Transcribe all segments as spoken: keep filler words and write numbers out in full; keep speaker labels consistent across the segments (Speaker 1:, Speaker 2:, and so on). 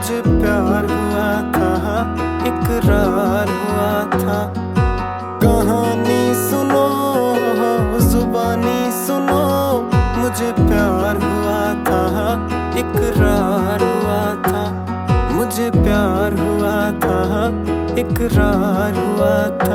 Speaker 1: मुझे प्यार हुआ था, इकरार हुआ था। कहानी सुनो, जुबानी सुनो, मुझे प्यार हुआ था, इकरार हुआ था। मुझे प्यार हुआ था, इकरार हुआ था।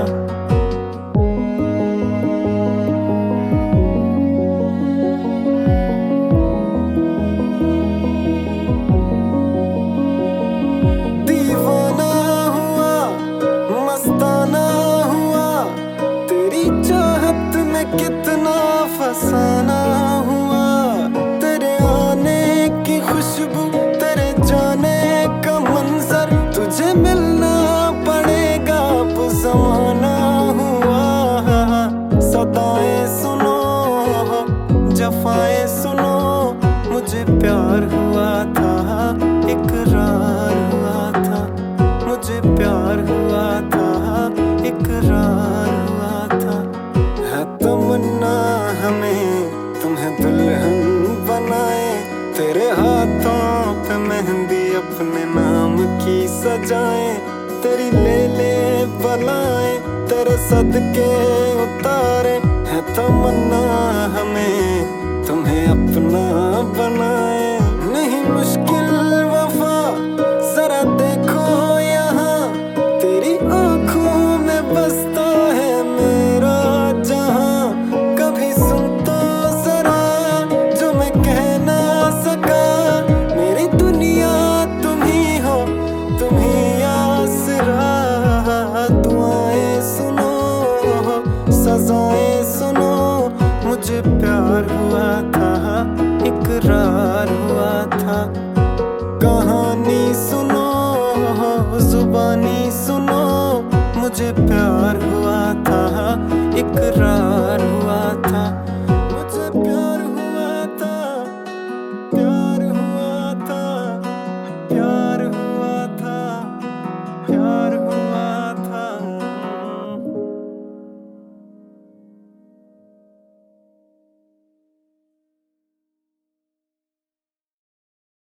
Speaker 1: दीवाना हुआ, मस्ताना हुआ, तेरी चाहत में कितना फसाना हुआ। तेरे आने की खुशबू, तेरे जाने का मंजर, तुझे मिलना पड़ेगा अब ज़माना हुआ। सदाएं सुनो, जफाएं सुनो, मुझे प्यार हुआ था, इकरार हुआ था। मुझे प्यार हुआ था, इकरार हुआ था। है तमन्ना हमें तुम्हें दुल्हन बनाए, तेरे हाथों पे मेहंदी अपने नाम की सजाए। तेरी ले ले बलाए, तेरे सदके उतारे। है तमन्ना हमें तुम्हें अपना बनाए। नहीं मुश्किल वफा, जरा देखो यहाँ, तेरी आंखों में बसता है मेरा जहां। कभी सुन तो जरा जो मैं कह ना सका, मेरी दुनिया तुम ही हो, तुम ही आसरा। दुआएं सुनो, सजाएं सुनो, मुझे प्यार हुआ था, इकरार हुआ था। कहानी सुनो, जुबानी सुनो, मुझे प्यार हुआ था, इकरार हुआ था।